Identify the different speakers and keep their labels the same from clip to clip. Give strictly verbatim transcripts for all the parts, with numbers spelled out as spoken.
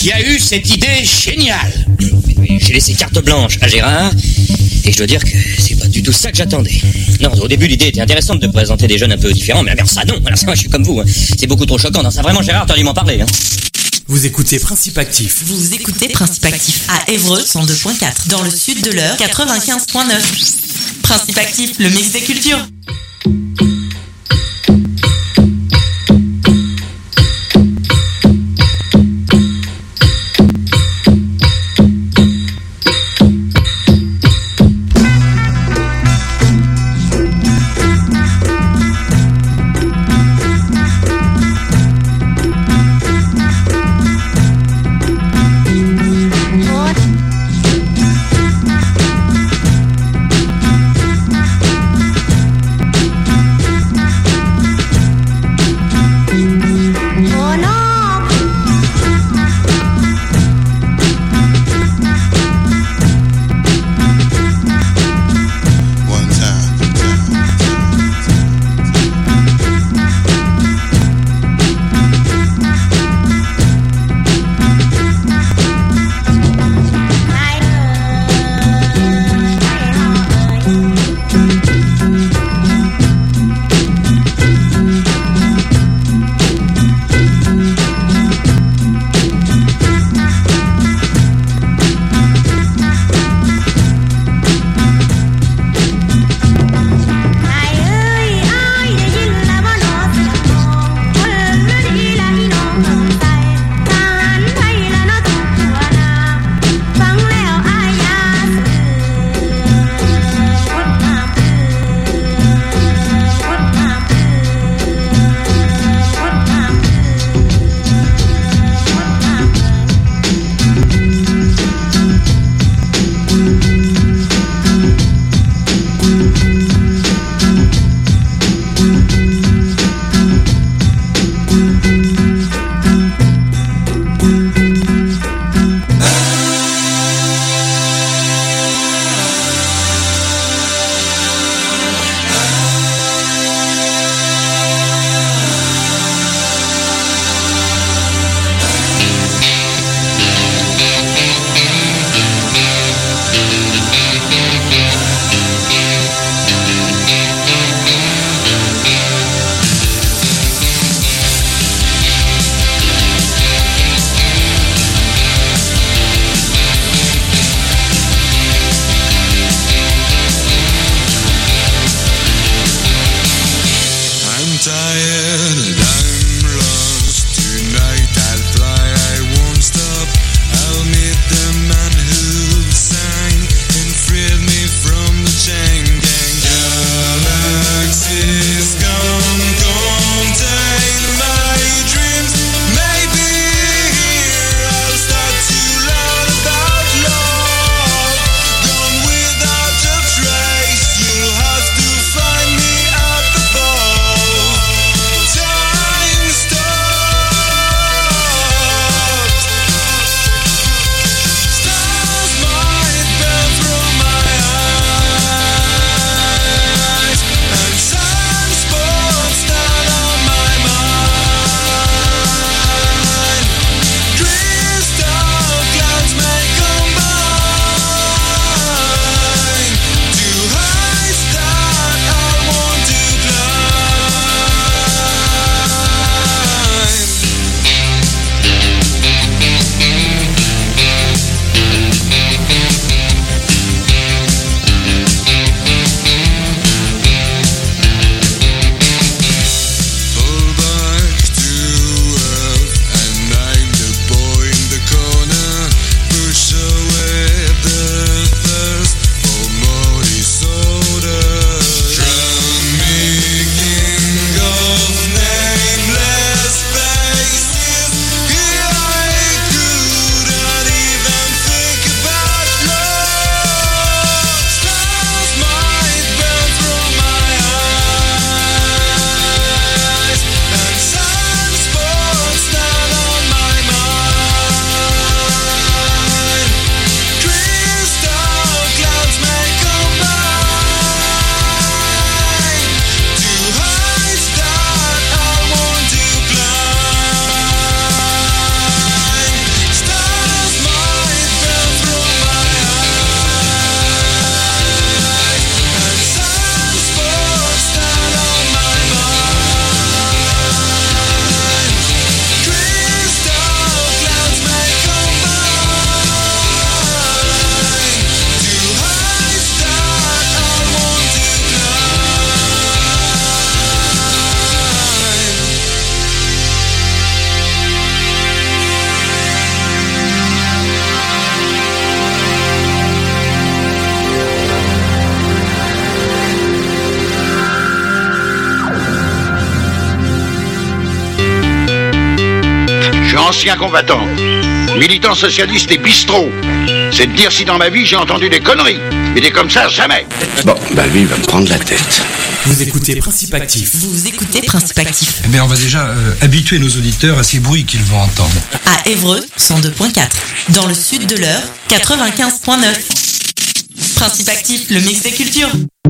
Speaker 1: qui a eu cette idée géniale.
Speaker 2: J'ai laissé carte blanche à Gérard, et je dois dire que c'est pas du tout ça que j'attendais. Non, au début, l'idée était intéressante de présenter des jeunes un peu différents, mais alors ça, non, alors ça, moi, je suis comme vous, hein. C'est beaucoup trop choquant. Non, ça, vraiment, Gérard, t'aurais dû m'en parler, hein.
Speaker 3: Vous écoutez Principe Actif.
Speaker 4: Vous écoutez Principe Actif à Évreux cent deux point quatre, dans le sud de l'Eure quatre-vingt-quinze point neuf. Principe Actif, le mix des cultures.
Speaker 5: ancien combattant, militant socialiste et bistrot. C'est de dire si dans ma vie j'ai entendu des conneries. Mais des comme ça, jamais.
Speaker 6: Bon, bah lui, il va me prendre la tête.
Speaker 3: Vous écoutez Principe Actif.
Speaker 4: Vous écoutez Principe Actif.
Speaker 7: Eh bien, on va déjà euh, habituer nos auditeurs à ces bruits qu'ils vont entendre.
Speaker 4: À Évreux, cent deux point quatre. Dans le sud de l'Eure, quatre-vingt-quinze point neuf. Principe Actif, le mix des cultures.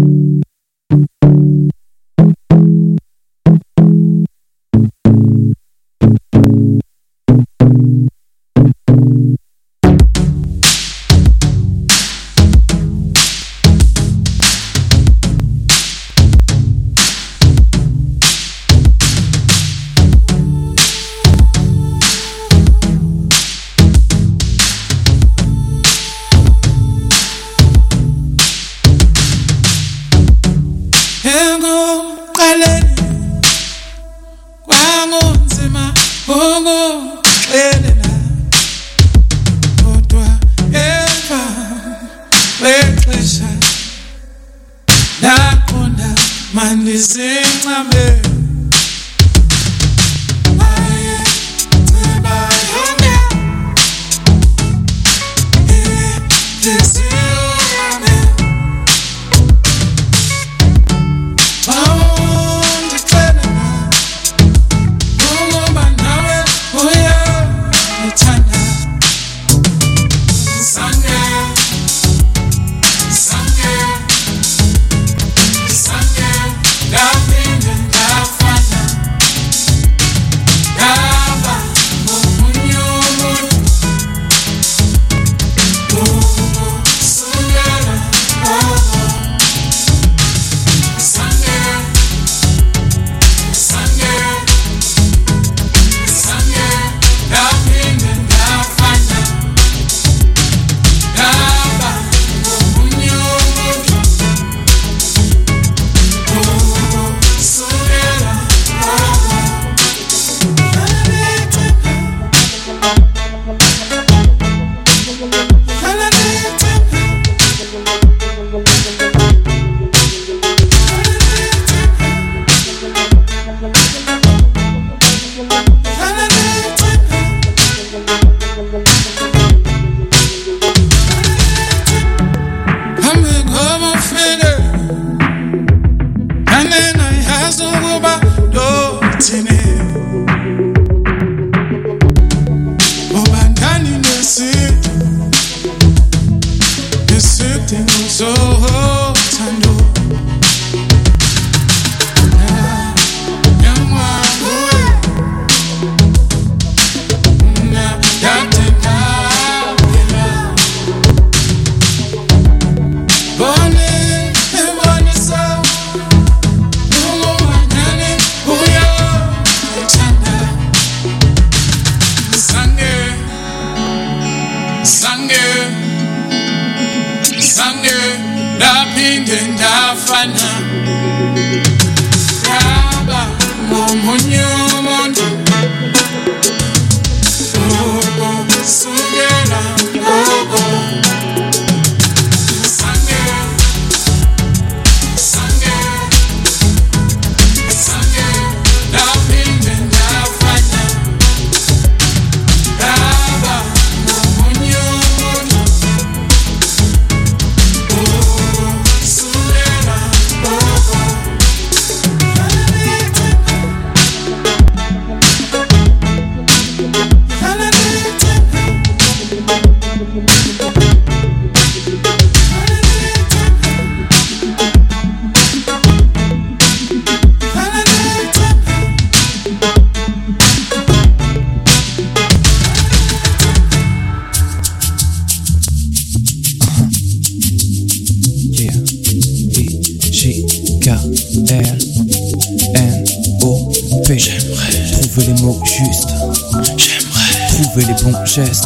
Speaker 8: Geste.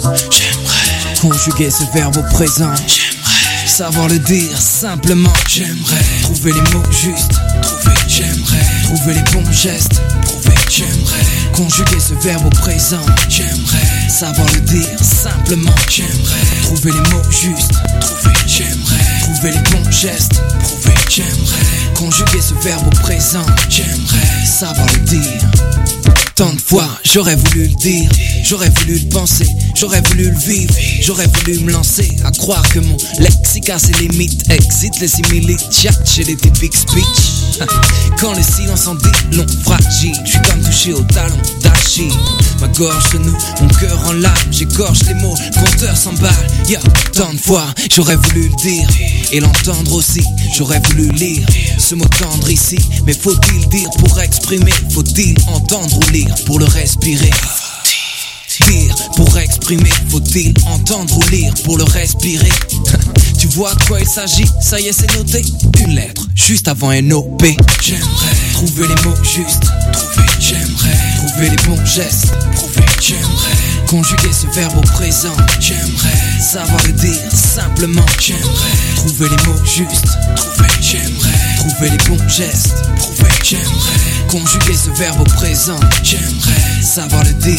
Speaker 8: J'aimerais conjuguer ce verbe au présent. J'aimerais savoir le dire simplement. J'aimerais trouver les mots justes. Trouver. J'aimerais trouver les bons gestes. Prouver. J'aimerais conjuguer ce verbe au présent. J'aimerais savoir le dire simplement. J'aimerais trouver les mots justes. Trouver. J'aimerais trouver les bons gestes. Prouver. J'aimerais conjuguer ce verbe au présent. J'aimerais savoir le dire. tant de fois j'aurais voulu le dire, j'aurais voulu le penser, j'aurais voulu le vivre, j'aurais voulu me lancer à croire que mon lexique a ses limites, excite les similites, chat chez les typiques speech. Quand le silence en dit long, fragile, je suis comme touché au talon d'Achille. Ma gorge se noue, mon cœur en larmes, j'égorge les mots, compteur s'emballe. Y'a tant de fois j'aurais voulu le dire et l'entendre aussi, j'aurais voulu lire ce mot tendre ici, mais faut-il dire pour exprimer, faut-il entendre ou lire pour le respirer? Dire pour exprimer, faut-il entendre ou lire pour le respirer? Tu vois de quoi il s'agit, ça y est c'est noté. Une lettre, juste avant N O P. J'aimerais trouver les mots justes, trouver, j'aimerais trouver les bons gestes, prouver, j'aimerais conjuguer ce verbe au présent, j'aimerais savoir le dire simplement, j'aimerais trouver les mots justes, trouver, j'aimerais trouver les bons gestes, prouver, j'aimerais conjuguer ce verbe au présent, j'aimerais savoir le dire.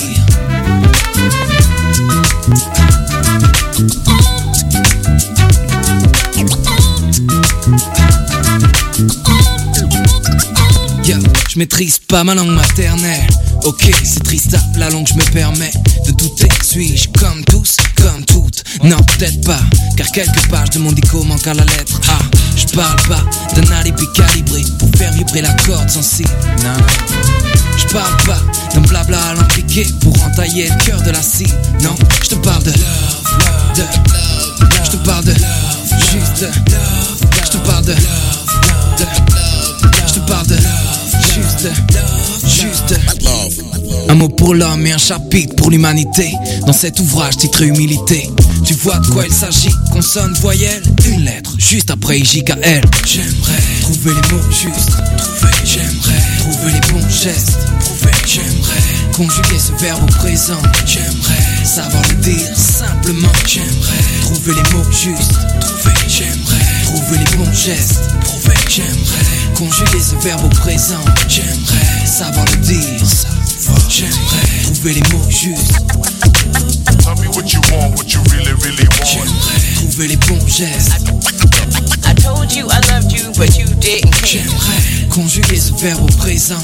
Speaker 8: Yeah, je maîtrise pas ma langue maternelle. Ok, c'est triste à la langue, je me permets de douter. Suis-je comme tous, comme toutes? Non, peut-être pas, car quelques pages de mon dico manquent à la lettre A. Je parle pas d'un alibi calibré pour faire vibrer la corde sensible. Non, je parle pas d'un blabla à l'impliqué pour entailler le cœur de la cible. Non, je te parle de love, de love, je te parle de love, juste de love, je te parle de love, de love, je te parle de love, juste de juste de un mot pour l'homme et un chapitre pour l'humanité. Dans cet ouvrage titré Humilité, tu vois de quoi il s'agit, consonne, voyelle, une lettre, juste après J K L. J'aimerais trouver les mots justes, trouver, j'aimerais trouver les bons gestes, prouver, j'aimerais conjuguer ce verbe au présent, j'aimerais savoir le dire simplement, j'aimerais trouver les mots justes, trouver, j'aimerais trouver les bons gestes, prouver, j'aimerais conjuguer ce verbe au présent, j'aimerais savoir le dire, j'aimerais trouver les mots justes.
Speaker 9: Tell me what you want, what you really, really want.
Speaker 8: J'aimerais trouver les bons gestes.
Speaker 10: I told you I loved you, but you didn't care.
Speaker 8: J'aimerais conjuguer ce verbe au présent.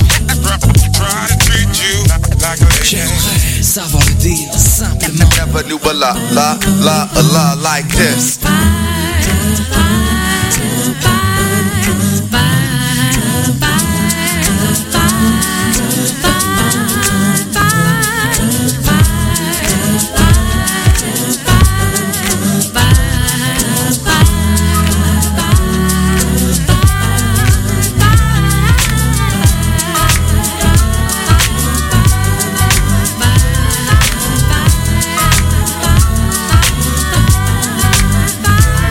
Speaker 8: J'aimerais savoir le dire simplement.
Speaker 11: Never knew a la, la, la, a la like this.
Speaker 12: Bye.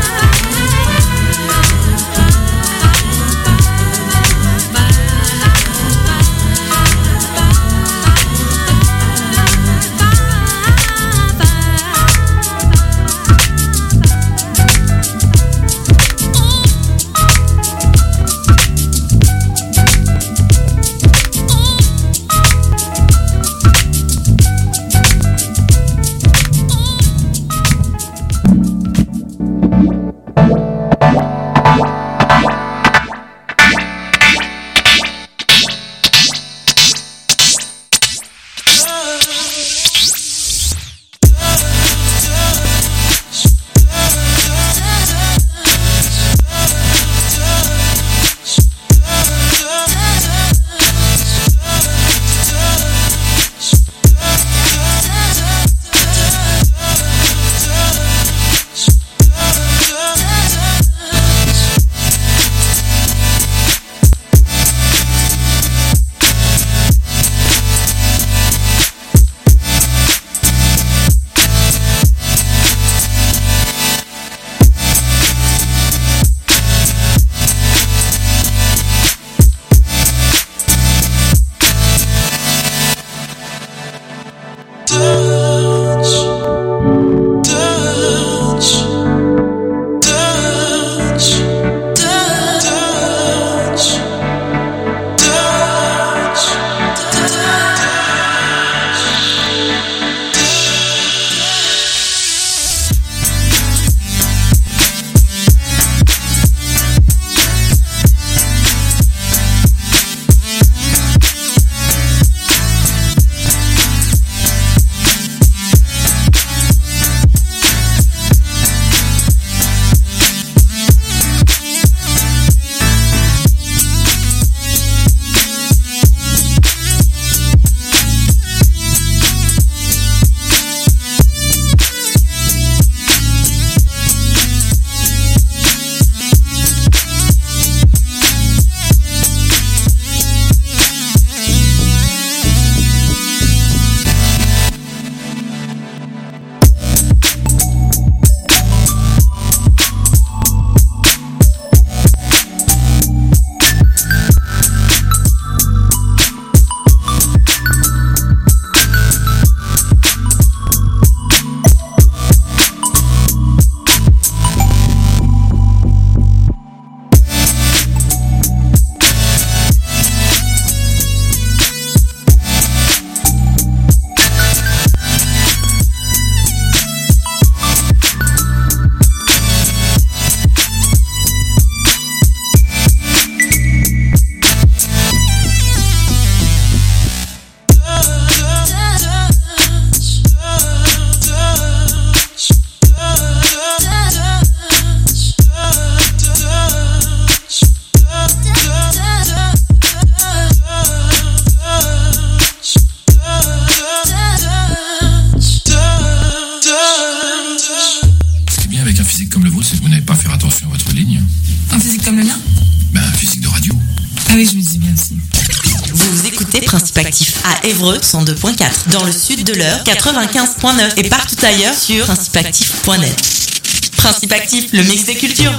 Speaker 12: Ah oui, je me dis bien aussi.
Speaker 4: Vous écoutez Principe Actif à Évreux cent deux point quatre, dans le sud de l'Eure quatre-vingt-quinze point neuf et partout ailleurs sur principe actif point net. Principe Actif, le mix des cultures.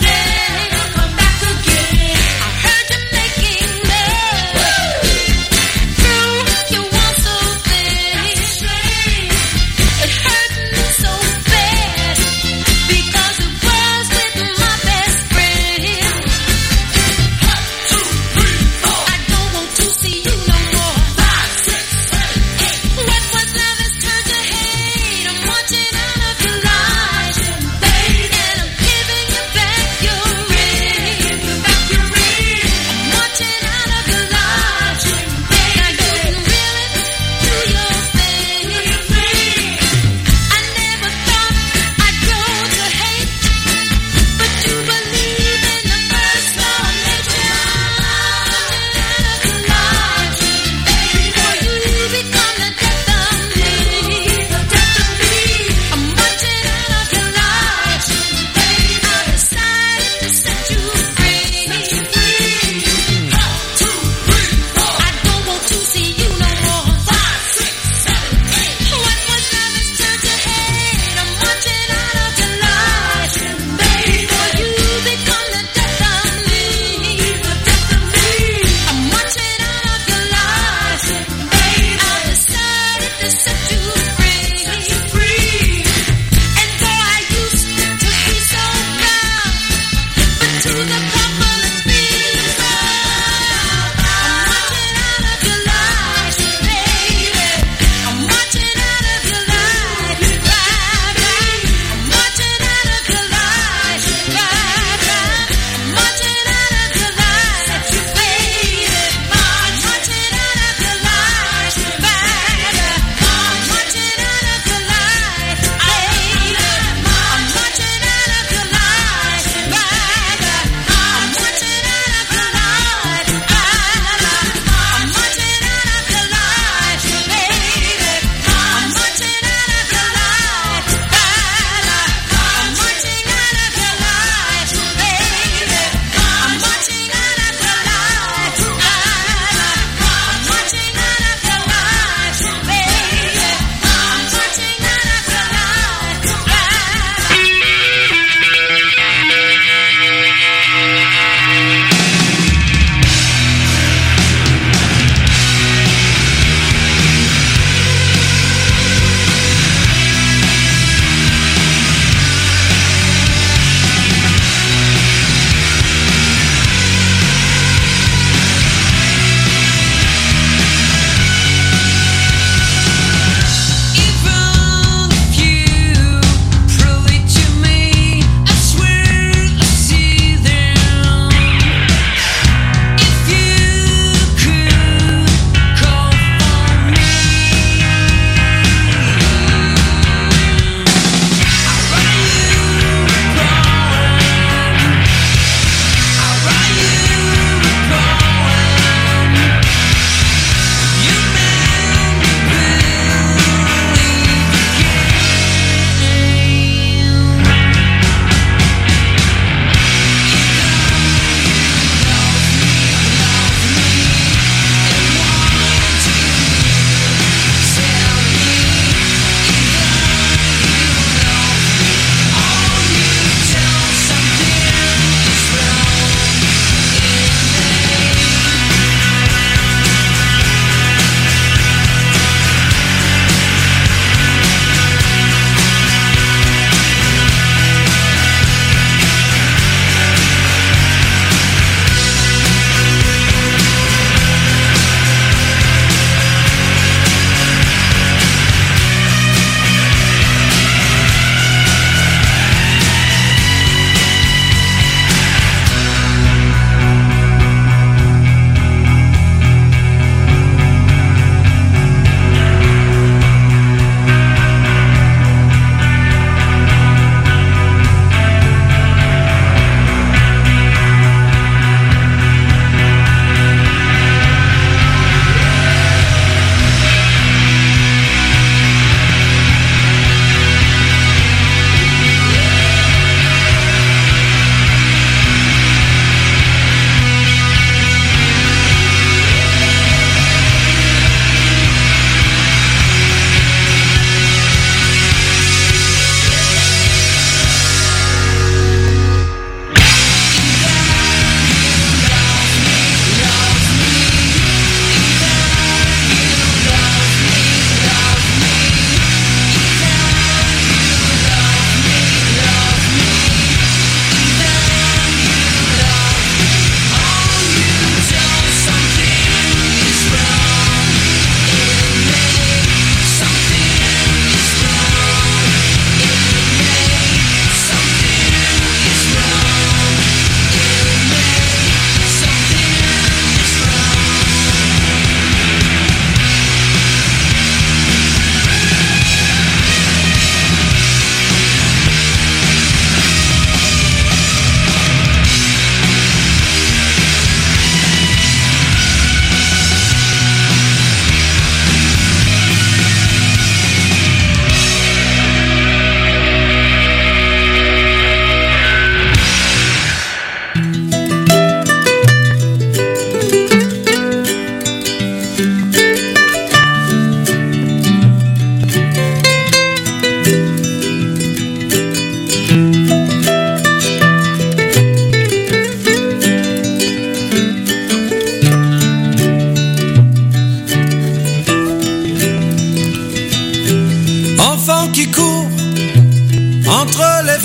Speaker 13: Making love.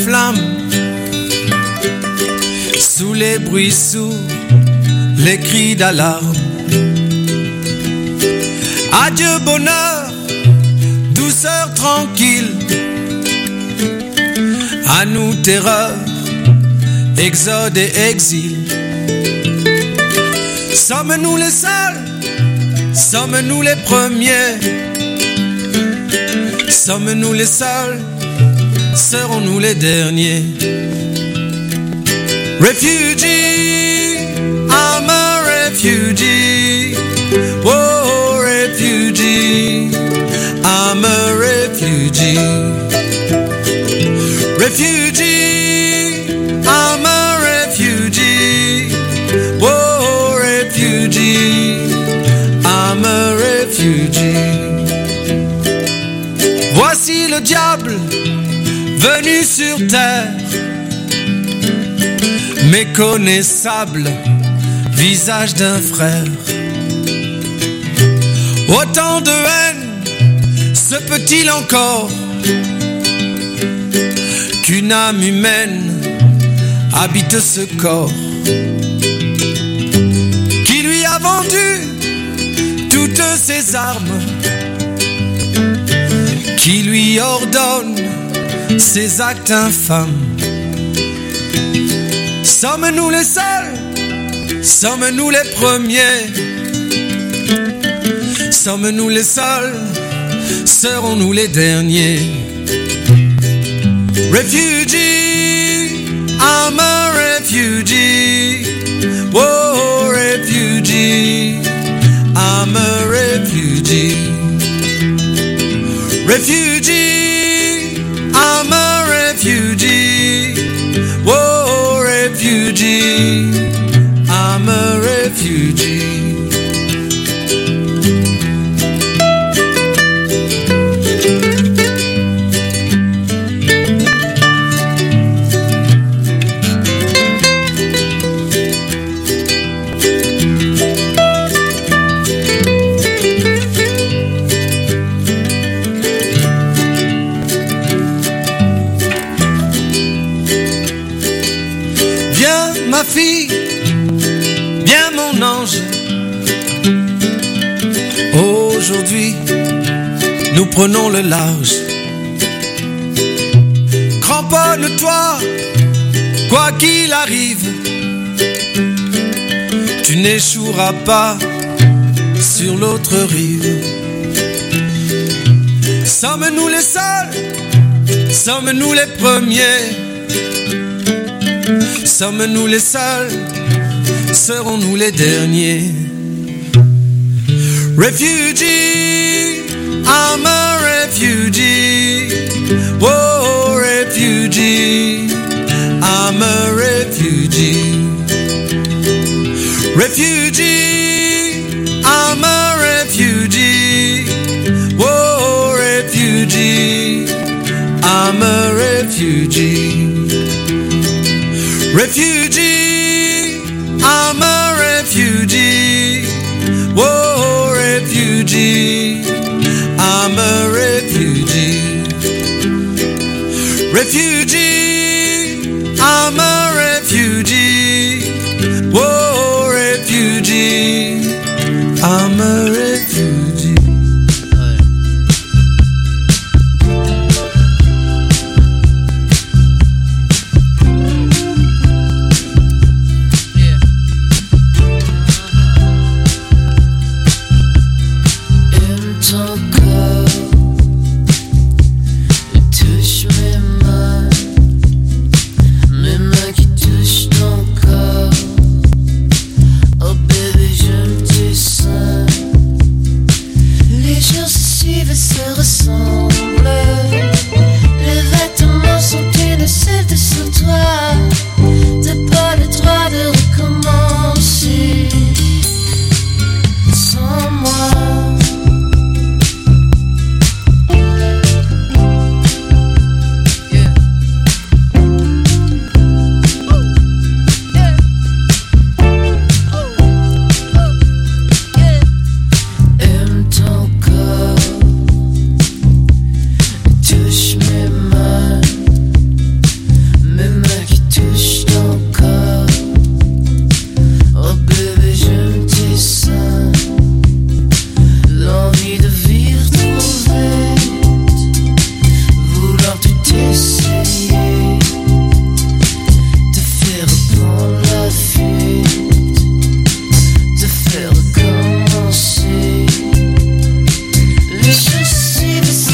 Speaker 8: flammes, sous les bruits sourds, les cris d'alarme. Adieu bonheur, douceur tranquille, à nous terreur, exode et exil. Sommes-nous les seuls? Sommes-nous les premiers? Sommes-nous les seuls? Serons-nous les derniers? Refugee, I'm a refugee. Whoa, refugee, I'm a refugee. Refugee, I'm a refugee. Whoa, refugee, I'm a refugee. Voici le diable venu sur terre, méconnaissable, visage d'un frère. Autant de haine se peut-il encore qu'une âme humaine habite ce corps? Qui lui a vendu toutes ses armes? Qui lui ordonne ces actes infâmes? Sommes-nous les seuls? Sommes-nous les premiers? Sommes-nous les seuls? Serons-nous les derniers? Refugee, I'm a refugee. Whoa, refugee, I'm a refugee. Refugee, I'm a refugee. Whoa, refugee, I'm a refugee. Ma fille, viens mon ange. Aujourd'hui, nous prenons le large. Cramponne-toi, quoi qu'il arrive. Tu n'échoueras pas sur l'autre rive. Sommes-nous les seuls? Sommes-nous les premiers? Sommes-nous les seuls? Serons-nous les derniers? Refugee, I'm a refugee. Whoa, refugee, I'm a refugee. Refugee, I'm a refugee. Whoa, refugee, I'm a refugee. Refugee, I'm a refugee. Whoa, refugee, I'm a refugee. Refugee, I'm a refugee. Whoa, refugee, I'm a refugee.